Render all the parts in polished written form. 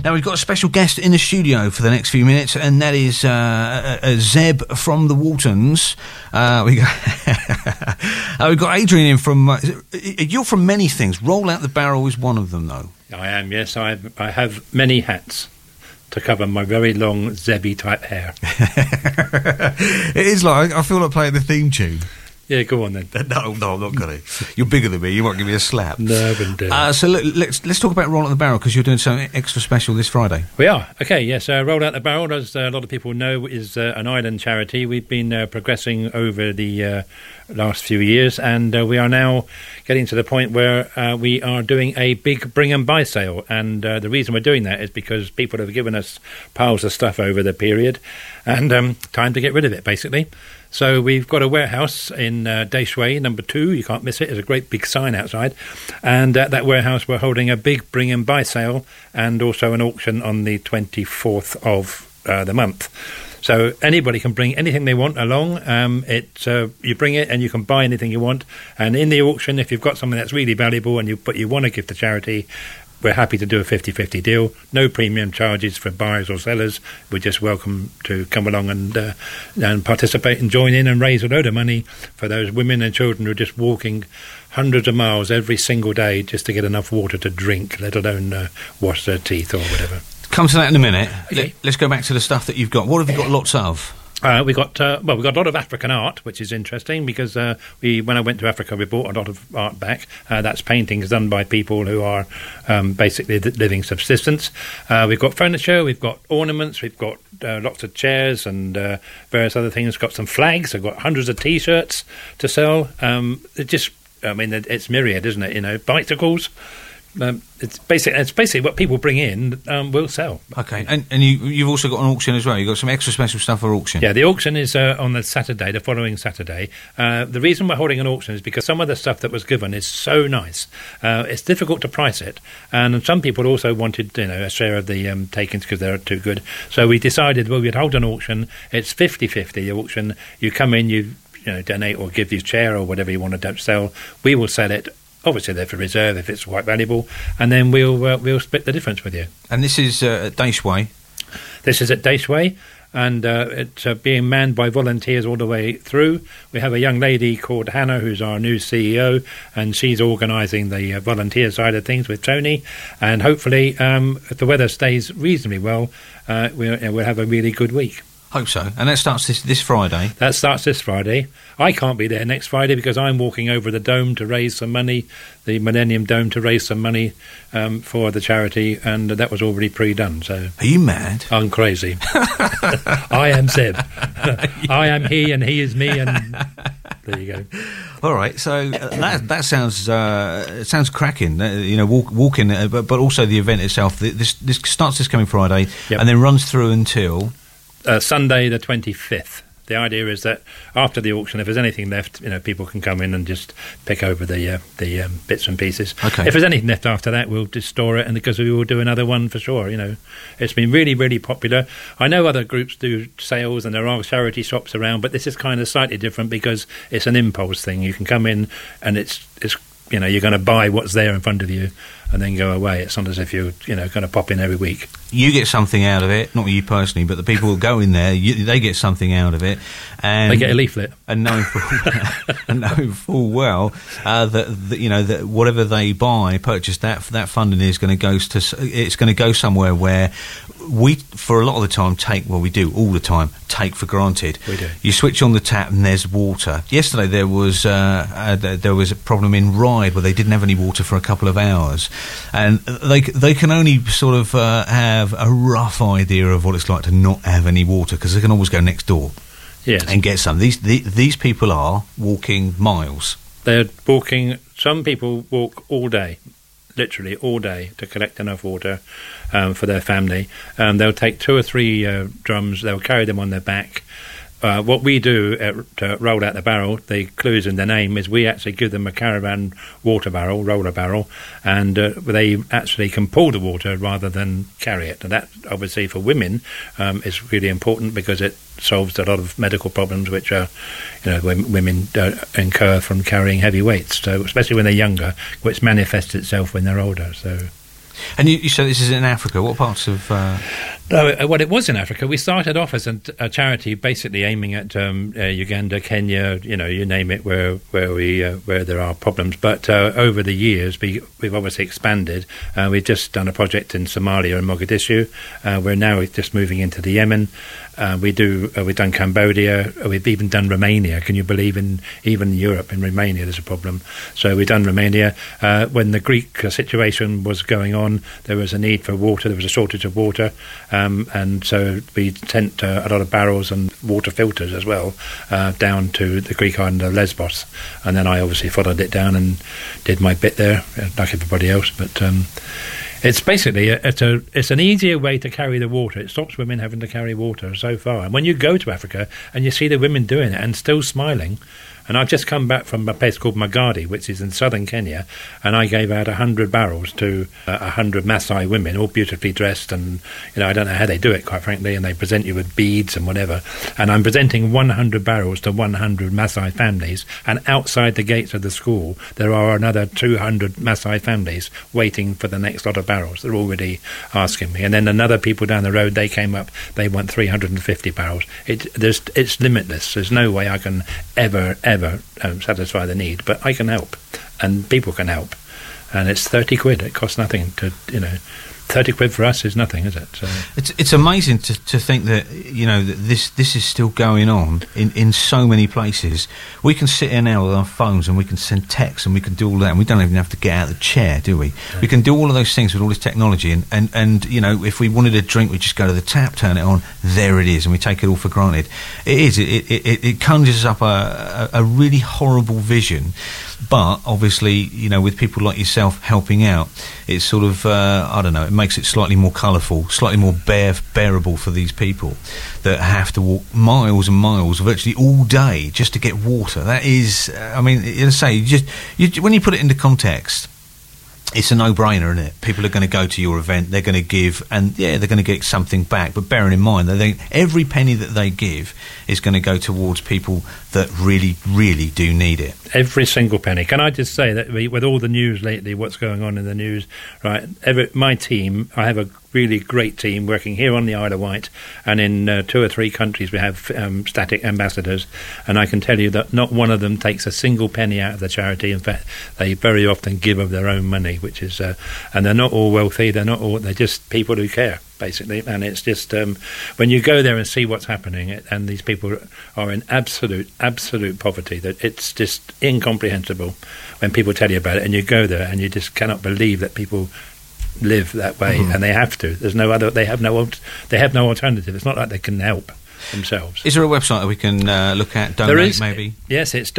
Now, we've got a special guest in the studio for the next few minutes, and that is Zeb from the Waltons. We've got Adrian in from... you're from many things. Roll Out the Barrel is one of them, though. I am, yes. I have many hats to cover my very long Zebby type hair. It is like, I feel like playing the theme tune. Yeah, go on then. No, I'm not going to. You're bigger than me. You won't give me a slap. No, I wouldn't do it. So let's talk about Roll Out the Barrel, because you're doing something extra special this Friday. We are. Okay, yes. Roll Out the Barrel, as a lot of people know, is an island charity. We've been progressing over the last few years, and we are now getting to the point where we are doing a big bring and buy sale. And the reason we're doing that is because people have given us piles of stuff over the period, and time to get rid of it, basically. So we've got a warehouse in Deshway, number 2. You can't miss it. There's a great big sign outside. And at that warehouse, we're holding a big bring and buy sale, and also an auction on the 24th of the month. So anybody can bring anything they want along. You bring it and you can buy anything you want. And in the auction, if you've got something that's really valuable and you want to give to charity, we're happy to do a 50-50 deal. No premium charges for buyers or sellers. We're just welcome to come along and participate and join in and raise a load of money for those women and children who are just walking hundreds of miles every single day just to get enough water to drink, let alone wash their teeth or whatever. Come to that in a minute. Okay. Let's go back to the stuff that you've got. What have you got lots of? We got a lot of African art, which is interesting because when I went to Africa, we brought a lot of art back. That's paintings done by people who are basically living subsistence. We've got furniture, we've got ornaments, we've got lots of chairs and various other things. We've got some flags. I've got hundreds of T-shirts to sell. It's myriad, isn't it? Bicycles. It's basically what people bring in will sell. Okay, and you've also got an auction as well. You've got some extra special stuff for auction. Yeah, the auction is on the following Saturday. The reason we're holding an auction is because some of the stuff that was given is so nice. It's difficult to price it, and some people also wanted a share of the takings because they're too good. So we decided we'd hold an auction. It's 50-50 the auction. You come in, you donate or give your chair or whatever you want to sell. We will sell it. Obviously, they're for reserve if it's quite valuable, and then we'll split the difference with you. And this is at Dashway? This is at Dashway, and it's being manned by volunteers all the way through. We have a young lady called Hannah, who's our new CEO, and she's organising the volunteer side of things with Tony. And hopefully, if the weather stays reasonably well, we'll have a really good week. Hope so. And that starts this Friday? That starts this Friday. I can't be there next Friday because I'm walking over the Dome to raise some money, the Millennium Dome, to raise some money for the charity, and that was already pre-done. So, are you mad? I'm crazy. I am Zeb. I am he, and he is me, and there you go. All right, so that sounds cracking. Walking, but also the event itself. This starts this coming Friday, yep, and then runs through until Sunday the 25th. The idea is that after the auction, if there's anything left, people can come in and just pick over the bits and pieces. Okay. If there's anything left after that, we'll just store it, and because we will do another one for sure. It's been really, really popular. I know other groups do sales, and there are charity shops around, but this is kind of slightly different because it's an impulse thing. You can come in, and it's you're going to buy what's there in front of you and then go away. It's not as if you're going to pop in every week. You get something out of it, not you personally, but the people who go in there, they get something out of it, and they get a leaflet. And knowing full well that whatever they purchase, that funding is going to go somewhere where we, for a lot of the time, take for granted. We do. You switch on the tap and there's water. Yesterday there was a problem in Ryde where they didn't have any water for a couple of hours, and they can only sort of have a rough idea of what it's like to not have any water, because they can always go next door, yes, and get some. These people are walking miles. They're walking. Some people walk all day, literally all day, to collect enough water for their family. They'll take 2 or 3 drums. They'll carry them on their back. What we do at Roll Out the Barrel, the clues in the name, is we actually give them a caravan water barrel, roller barrel, and they actually can pull the water rather than carry it. And that, obviously, for women is really important because it solves a lot of medical problems which women incur from carrying heavy weights. So, especially when they're younger, which manifests itself when they're older. So. And you said this is in Africa. What parts of... No, well, it was in Africa. We started off as a charity basically aiming at Uganda, Kenya, you name it, where there are problems. But over the years, we've obviously expanded. We've just done a project in Somalia and Mogadishu. We're now just moving into the Yemen. We've done Cambodia. We've even done Romania. Can you believe even Europe, in Romania, there's a problem. So we've done Romania. When the Greek situation was going on, there was a need for water. There was a shortage of water. And so we sent a lot of barrels and water filters as well down to the Greek island of Lesbos. And then I obviously followed it down and did my bit there, like everybody else. But it's basically it's an easier way to carry the water. It stops women having to carry water so far. And when you go to Africa and you see the women doing it and still smiling. And I've just come back from a place called Magadi, which is in southern Kenya, and I gave out 100 barrels to 100 Maasai women, all beautifully dressed, and I don't know how they do it, quite frankly, and they present you with beads and whatever. And I'm presenting 100 barrels to 100 Maasai families, and outside the gates of the school there are another 200 Maasai families waiting for the next lot of barrels. They're already asking me. And then another people down the road, they came up, they want 350 barrels. It's limitless. There's no way I can ever satisfy the need, but I can help, and people can help, and it's 30 quid. It costs nothing to 30 quid for us is nothing, is it? So it's amazing to think that that this is still going on in so many places. We can sit here now with our phones and we can send texts and we can do all that, and we don't even have to get out of the chair, do we? Yeah. We can do all of those things with all this technology, and if we wanted a drink, we just go to the tap, turn it on, there it is, and we take it all for granted. It conjures up a really horrible vision. But obviously, with people like yourself helping out, it's sort of, I don't know, it makes it slightly more colourful, slightly more bearable for these people that have to walk miles and miles, virtually all day, just to get water. That is, when you put it into context, it's a no-brainer, isn't it? People are going to go to your event, they're going to give, and they're going to get something back. But bearing in mind that every penny that they give is going to go towards people that really, really do need it. Every single penny. Can I just say that with all the news lately, what's going on in the news, right? My team, I have a really great team working here on the Isle of Wight, and in 2 or 3 countries we have static ambassadors, and I can tell you that not one of them takes a single penny out of the charity. In fact, they very often give of their own money, which is and they're not all wealthy, they're just people who care, basically. And it's just when you go there and see what's happening, and these people are in absolute poverty, that it's just incomprehensible when people tell you about it, and you go there and you just cannot believe that people live that way. Mm-hmm. And they have to. There's no other. They have no alternative. It's not like they can help themselves. Is there a website that we can look at? Donate, there is, maybe. Yes, it's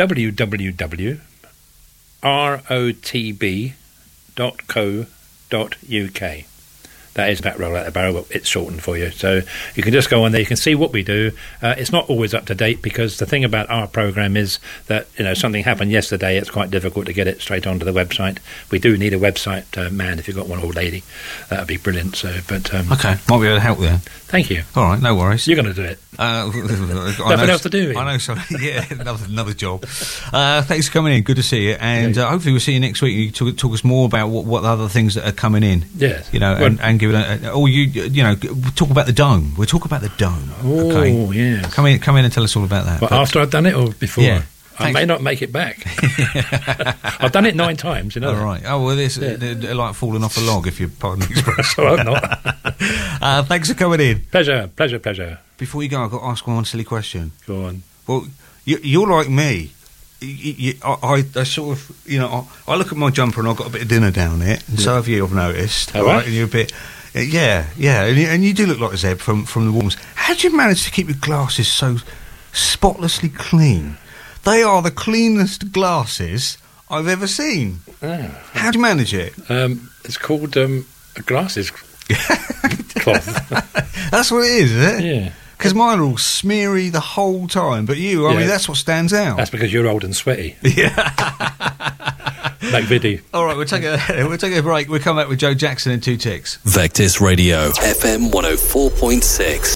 www.rotb.co.uk. That is that Roll Out the Barrel, but it's shortened for you. So you can just go on there, you can see what we do. It's not always up to date, because the thing about our programme is that, something happened yesterday, it's quite difficult to get it straight onto the website. We do need a website man, if you've got one, old lady. That would be brilliant. So, but okay, might be able to help there. Thank you. All right, no worries. You're going to do it. Nothing else to do. I know, so yeah, another job. Thanks for coming in. Good to see you, and hopefully we'll see you next week. You talk us more about what other things that are coming in. Yes, and give it talk about the dome. We'll talk about the dome. Oh, okay? Yes. Come in and tell us all about that. But after I've done it or before? Yeah. I may not make it back. I've done it 9 times, All right. Oh, well, they're like falling off a log, if you pardon the expression. I'm not. Thanks for coming in. Pleasure. Before you go, I've got to ask one silly question. Go on. Well, you're like me. I sort of, I look at my jumper and I've got a bit of dinner down it, and so have you, I've noticed. All right. And you're a bit... Yeah, and you do look like Zeb from the Walls. How do you manage to keep your glasses so spotlessly clean? They are the cleanest glasses I've ever seen. How do you manage it? It's called a glasses cloth. That's what it is it? Yeah. Because mine are all smeary the whole time, but you, I mean, that's what stands out. That's because you're old and sweaty. Yeah. Like Viddy. All right, we'll take a break. We'll come back with Joe Jackson in 2 ticks. Vectis Radio, FM 104.6.